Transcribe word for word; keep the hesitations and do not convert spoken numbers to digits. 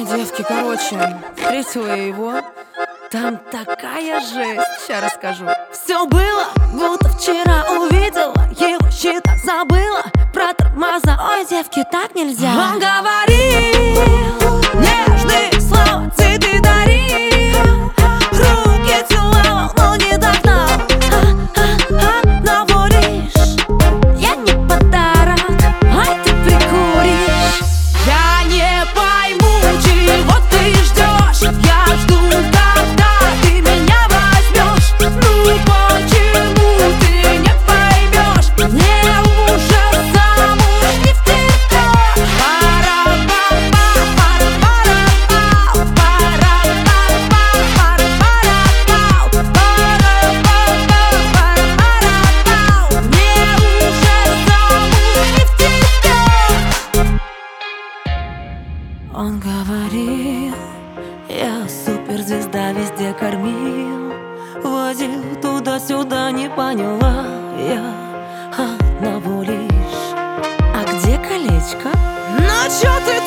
девки, короче, встретила я его. Там такая жесть, сейчас расскажу. Все было, будто вчера увидела. Его счета забыла. Про тормоза, ой, девки, так нельзя. Он говорил нежные слова, цветы дарил, руки целовал, но не догнал. А-а-а, наводишь, я не подарок, ай ты прикуришь. Я не пойму, чего ты ждешь. Я жду, когда ты меня возьмешь. Ну почему ты не поймешь? Мне уже замуж не втекешь. Пара-па-па, пара-пара-пау, пара-па-па, пара-пара-пау, пара-па-па, пара-пара-пау. Мне уже замуж не втекешь. Он говорил, я суперзвезда, везде кормил, возил туда-сюда, не поняла я одного лишь. А где колечко? Ну чё ты